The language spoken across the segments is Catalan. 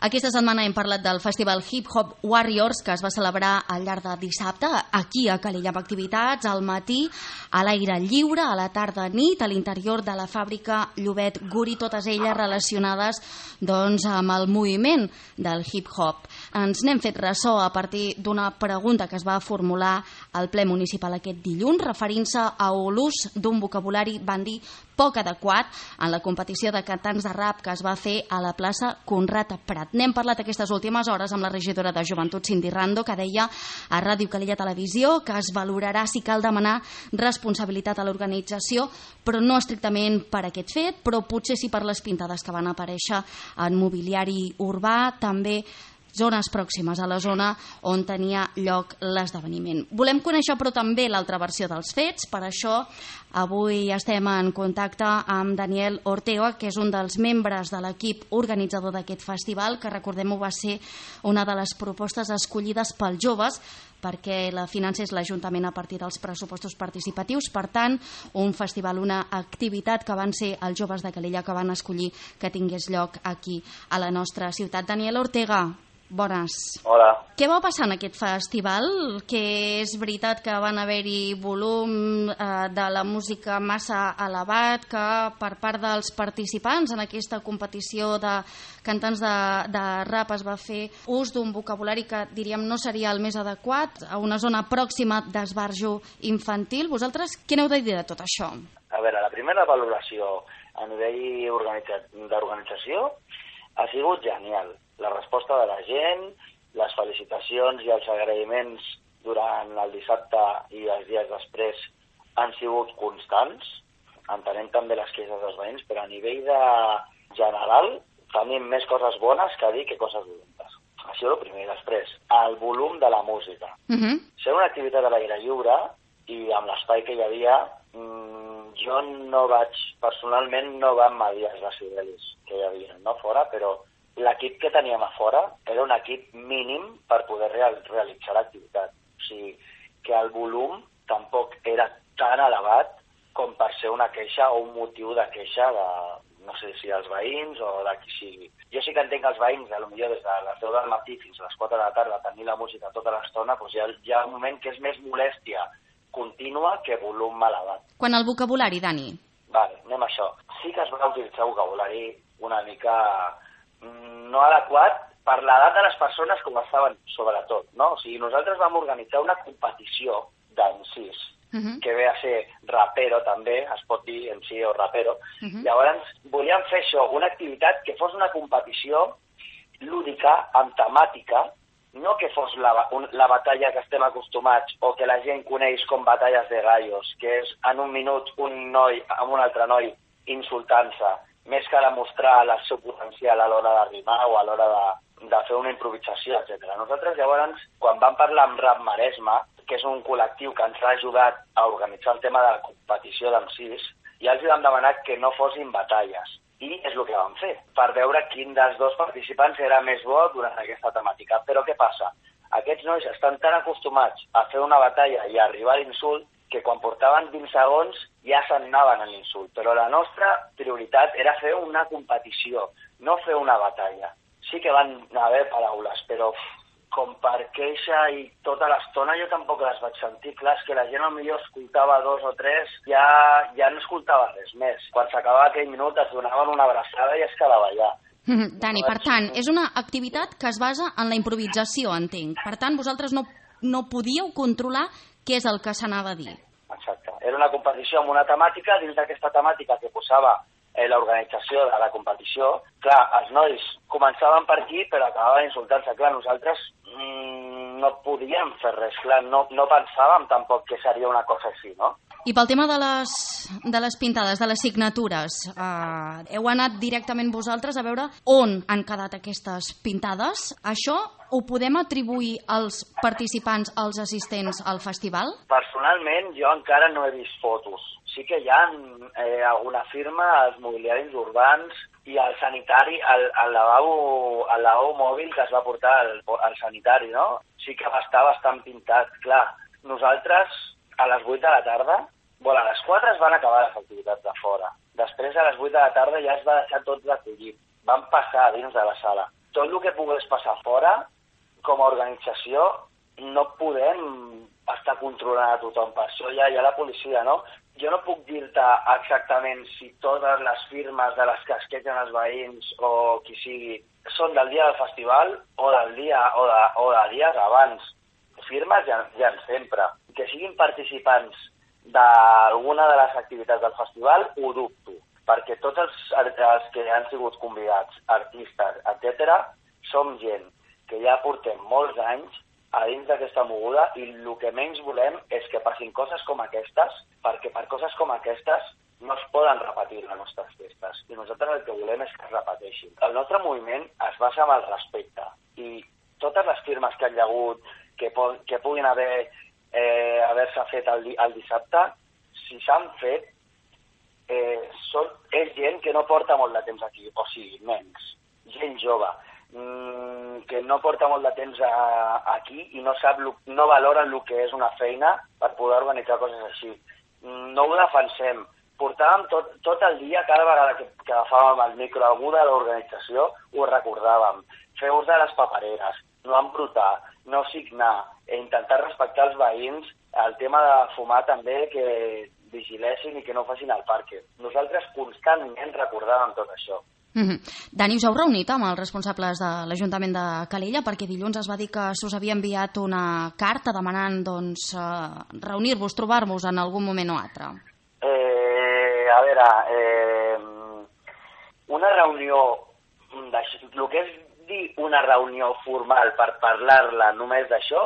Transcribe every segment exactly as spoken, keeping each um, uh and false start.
Aquesta setmana hem parlat del festival Hip Hop Warriors, que es va celebrar al llarg de dissabte aquí a Calella, amb activitats al matí, a l'aire lliure, a la tarda nit, a l'interior de la fàbrica Llobet Guri, totes elles relacionades doncs, amb el moviment del hip hop. Ens n'hem fet ressò a partir d'una pregunta que es va formular al ple municipal aquest dilluns, referint-se a l'ús d'un vocabulari, van dir, poc adequat en la competició de cantants de rap que es va fer a la plaça Conrad Prat. N'hem parlat aquestes últimes hores amb la regidora de Joventut, Cindy Rando, que deia a Ràdio Calella Televisió que es valorarà si cal demanar responsabilitat a l'organització, però no estrictament per aquest fet, però potser sí per les pintades que van aparèixer en mobiliari urbà, també zones pròximes a la zona on tenia lloc l'esdeveniment. Volem conèixer però també l'altra versió dels fets, per això avui estem en contacte amb Daniel Ortega, que és un dels membres de l'equip organitzador d'aquest festival, que recordem-ho va ser una de les propostes escollides pels joves perquè la financés l'Ajuntament a partir dels pressupostos participatius. Per tant, un festival, una activitat que van ser els joves de Calella que van escollir que tingués lloc aquí a la nostra ciutat. Daniel Ortega, bones. Hola. Què va passar en aquest festival? Que és veritat que van haver-hi volum eh, de la música massa elevat, que per part dels participants en aquesta competició de cantants de, de rap es va fer ús d'un vocabulari que diríem no seria el més adequat, a una zona pròxima d'esbarjo infantil. Vosaltres què n'heu de dir de tot això? A veure, la primera valoració a nivell d'organització ha sigut genial. La resposta de la gent, les felicitacions i els agraïments durant el dissabte i els dies després han sigut constants. Entenem també les queixes dels veïns, però a nivell de general tenim més coses bones que dir que coses dolentes. Això és el primer. Després, el volum de la música. Uh -huh. Ser una activitat a l'aire lliure i amb l'espai que hi havia, mmm, jo no vaig, personalment no vam medir els decibelis que hi havia, no fora, però l'equip que teníem a fora era un equip mínim per poder real, realitzar l'activitat. O sigui, que el volum tampoc era tan elevat com per ser una queixa o un motiu de queixa de, no sé si dels veïns o de qui sigui. Jo sí que entenc que els veïns, potser des de les deu del matí fins a les quatre de la tarda, tenir la música tota l'estona, doncs hi ha, hi ha un moment que és més molèstia contínua que volum elevat. Quan el vocabulari, Dani? Vale, anem a això. Sí que es va utilitzar vocabulari una mica no adequat per l'edat de les persones com estaven, sobretot, no? O sigui, nosaltres vam organitzar una competició d'encís, uh -huh. que ve a ser rapero també, es pot dir en si o rapero. Uh -huh. Llavors, volíem fer això, una activitat que fos una competició lúdica, amb temàtica, no que fos la, un, la batalla que estem acostumats o que la gent coneix com batalles de gallos, que és en un minut un noi amb un altre noi insultant-se, més que demostrar el seu potencial a l'hora de rimar o a l'hora de, de fer una improvisació, etcètera. Nosaltres llavors, quan vam parlar amb Rap Maresme, que és un col·lectiu que ens ha ajudat a organitzar el tema de la competició d'encís, ja els vam demanar que no fossin batalles. I és el que vam fer, per veure quin dels dos participants era més bo durant aquesta temàtica. Però què passa? Aquests nois estan tan acostumats a fer una batalla i a arribar a l'insult que quan portaven vint segons ja se'n anaven a l'insult. Però la nostra prioritat era fer una competició, no fer una batalla. Sí que van haver paraules, però com per queixa i tota l'estona jo tampoc les vaig sentir. Clar, és que la gent potser escoltava dos o tres, ja, ja no escoltava res més. Quan s'acabava aquell minut es donaven una abraçada i es quedava allà. Dani, per tant, és una activitat que es basa en la improvisació, entenc. Per tant, vosaltres no, no podíeu controlar què és el que s'anava a dir. Exacte. Era una competició amb una temàtica, dins d'aquesta temàtica que posava eh, l'organització de la competició. Clar, els nois començaven per aquí, però acabaven insultant-se. Clar, nosaltres mmm, no podíem fer res. Clar, no, no pensàvem tampoc que seria una cosa així, no? I pel tema de les, de les pintades, de les signatures, eh, heu anat directament vosaltres a veure on han quedat aquestes pintades? Això ho podem atribuir als participants, als assistents al festival? Personalment, jo encara no he vist fotos. Sí que hi ha eh, alguna firma als mobiliaris urbans i al sanitari, al, al, lavabo, al lavabo mòbil que es va portar al, al sanitari, no? Sí que va estar bastant pintat. Clar, nosaltres a les vuit de la tarda, bueno, a les quatre es van acabar les activitats de fora. Després, a les vuit de la tarda, ja es va deixar tot recollit. Van passar dins de la sala. tot el que pogués passar fora, com a organització, no podem estar controlant a tothom. Per això ja hi ha la policia, no? Jo no puc dir-te exactament si totes les firmes de les que es queixen els veïns o qui sigui són del dia del festival o del dia o de, o de dies abans. Firmes ja, ja en sempre. Que siguin participants d'alguna de les activitats del festival, ho dubto, perquè tots els, els que han sigut convidats, artistes, etcètera, som gent que ja portem molts anys a dins d'aquesta moguda i el que menys volem és que passin coses com aquestes, perquè per coses com aquestes no es poden repetir les nostres festes. I nosaltres el que volem és que es repeteixin. El nostre moviment es basa en el respecte i totes les firmes que han hi hagut, que, que puguin haver eh, haver-se fet el, el dissabte, si s'han fet, eh, són, és gent que no porta molt de temps aquí, o sigui, nens, gent jove, mmm, que no porta molt de temps a, aquí i no sap, no valoren el que és una feina per poder organitzar coses així. No ho defensem. Portàvem tot, tot el dia, cada vegada que, que agafàvem el micro a algú de l'organització, ho recordàvem. Fer ús de les papereres, no embrutar, no signar, e intentar respectar els veïns, el tema de fumar també, que vigilessin i que no facin al parque. Nosaltres constantment recordàvem tot això. Mm-hmm. Dani, us heu reunit amb els responsables de l'Ajuntament de Calella perquè dilluns es va dir que s'us havia enviat una carta demanant doncs, eh, reunir-vos, trobar-vos en algun moment o altre. Eh, a veure, eh, una reunió, el que és dir una reunió formal per parlar-la només d'això,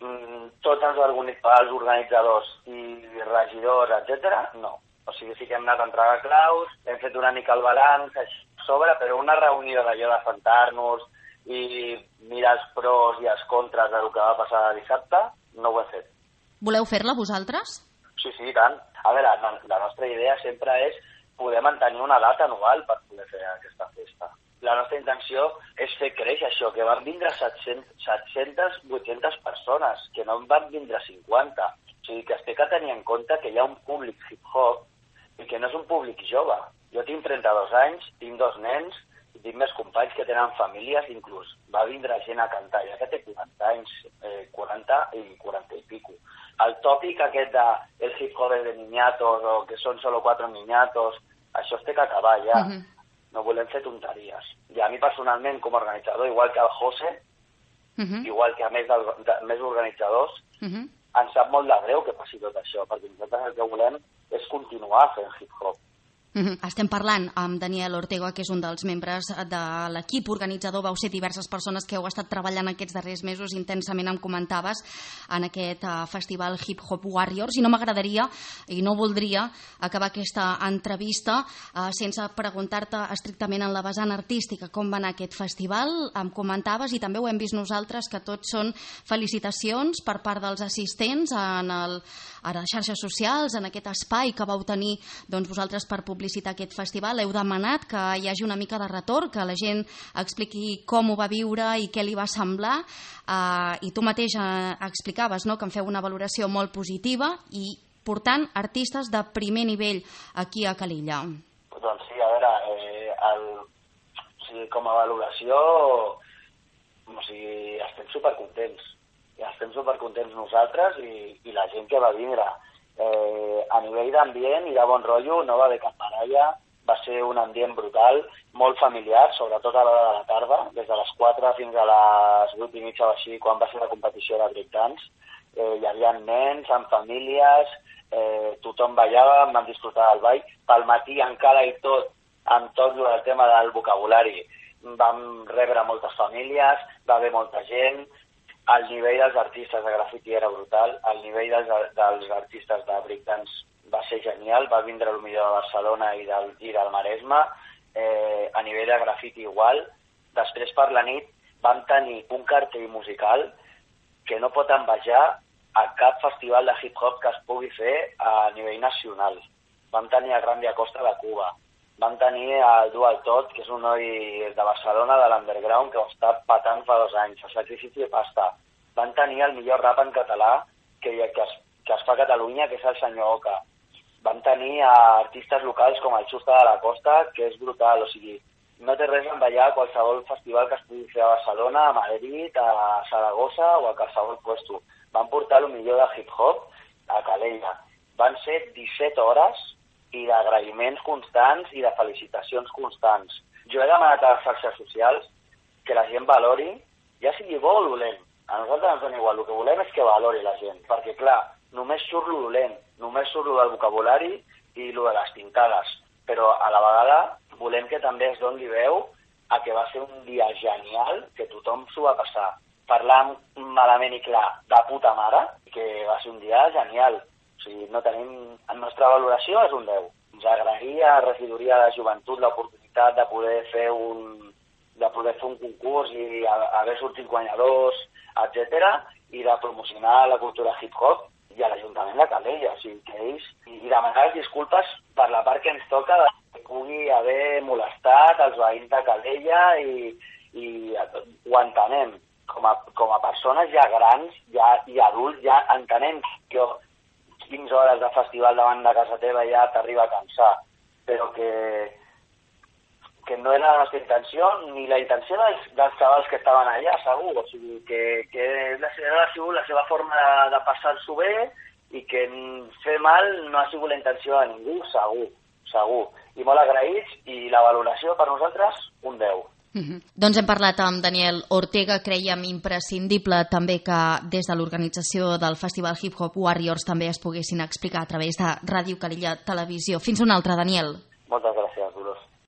tots els organitzadors i regidors, etcètera, no. O sigui, sí que hem anat a entregar claus, hem fet una mica el balanç a sobre, però una reunió d'allò de sentar-nos i mirar els pros i els contres del que va passar dissabte, no ho hem fet. Voleu fer-la vosaltres? Sí, sí, i tant. A veure, la, la nostra idea sempre és poder mantenir una data anual per poder fer aquesta festa. La nostra intenció és fer créixer això, que van vindre set-centes, vuit-centes persones, que no en van vindre cinquanta. O sigui, que es té que tenir en compte que hi ha un públic hip-hop i que no és un públic jove. Jo tinc trenta-dos anys, tinc dos nens, i tinc més companys que tenen famílies, inclús va vindre gent a cantar, ja que té quaranta anys, eh, quaranta i quaranta i pico. El tòpic aquest de el hip-hop de niñatos o que són solo quatre niñatos, això es té que acabar ja. Uh-huh. No volem fer tonteries. I a mi personalment, com a organitzador, igual que el José, uh-huh. igual que a més, del, de, més organitzadors, uh-huh. ens sap molt de greu que passi tot això, perquè nosaltres el que volem és continuar fent hip-hop. Uh-huh. Estem parlant amb Daniel Ortega, que és un dels membres de l'equip organitzador. Vau ser diverses persones que heu estat treballant aquests darrers mesos intensament, em comentaves, en aquest uh, festival Hip Hop Warriors, i no m'agradaria i no voldria acabar aquesta entrevista uh, sense preguntar-te estrictament en la vessant artística com va anar aquest festival. Em comentaves, i també ho hem vist nosaltres, que tots són felicitacions per part dels assistents en el, a les xarxes socials, en aquest espai que vau tenir doncs, vosaltres per publicar aquest festival. Heu demanat que hi hagi una mica de retorn, que la gent expliqui com ho va viure i què li va semblar, uh, i tu mateix uh, explicaves, no?, que en feu una valoració molt positiva i portant artistes de primer nivell aquí a Calella. Doncs sí, a veure, eh, el, o sigui, com a valoració, o sigui, estem supercontents. I estem supercontents nosaltres i, i la gent que va vindre. Eh, a nivell d'ambient i de bon rotllo no va haver cap baralla, va ser un ambient brutal, molt familiar, sobretot a l'hora de la tarda, des de les quatre fins a les vuit i mitja o així, quan va ser la competició de breakdance. Eh, hi havia nens amb famílies, eh, tothom ballava, vam disfrutar del ball. Pel matí encara i tot, amb tot el tema del vocabulari, vam rebre moltes famílies, va haver molta gent. El nivell dels artistes de grafiti era brutal, el nivell dels, dels artistes de breakdance va ser genial, va vindre el millor de Barcelona i del, i del Maresme, eh, a nivell de grafiti igual. Després per la nit vam tenir un cartell musical que no pot envejar a cap festival de hip-hop que es pugui fer a nivell nacional. Vam tenir el Randy Acosta de Cuba, vam tenir el Dual Tot, que és un noi de Barcelona, de l'underground, que ho està patant fa dos anys, el Sacrifici de Pasta. Van tenir el millor rap en català que, que, es, que es fa a Catalunya, que és el senyor Oca. Van tenir a artistes locals com el Xusta de la Costa, que és brutal, o sigui, no té res a envellar a qualsevol festival que es pugui fer a Barcelona, a Madrid, a Saragossa o a qualsevol puesto. Van portar el millor de hip-hop a Calella. Van ser disset hores i d'agraïments constants i de felicitacions constants. Jo he demanat a les xarxes socials que la gent valori, ja sigui bo o dolent. A nosaltres ens dona igual, el que volem és que valori la gent, perquè clar, només surt lo dolent, només surt lo del vocabulari i lo de les pintades, però a la vegada volem que també es doni veu a que va ser un dia genial, que tothom s'ho va passar. Parlant malament i clar de puta mare, que va ser un dia genial. O sigui, no tenim... La nostra valoració és un deu. Ens agradaria a Regidoria de Joventut l'oportunitat de poder fer un de poder fer un concurs i haver sortit guanyadors, etcètera, i de promocionar la cultura hip-hop i a l'Ajuntament de Calella. O sigui, que ells... I demanar disculpes per la part que ens toca de que pugui haver molestat els veïns de Calella i, i ho entenem. Com a, com a persones ja grans ja, i adults ja entenem que quinze hores de festival davant de casa teva ja t'arriba a cansar, però que, que no era la nostra intenció ni la intenció dels, dels xavals que estaven allà, segur. O sigui, que, que ha sigut la seva forma de, de passar-s'ho bé i que fer mal no ha sigut la intenció de ningú, segur, segur. I molt agraïts i la valoració per nosaltres, un deu. Uh-huh. Doncs hem parlat amb Daniel Ortega. Creiem imprescindible també que des de l'organització del Festival Hip Hop Warriors també es poguessin explicar a través de Ràdio Calella Televisió. Fins una altra, Daniel. Moltes gràcies.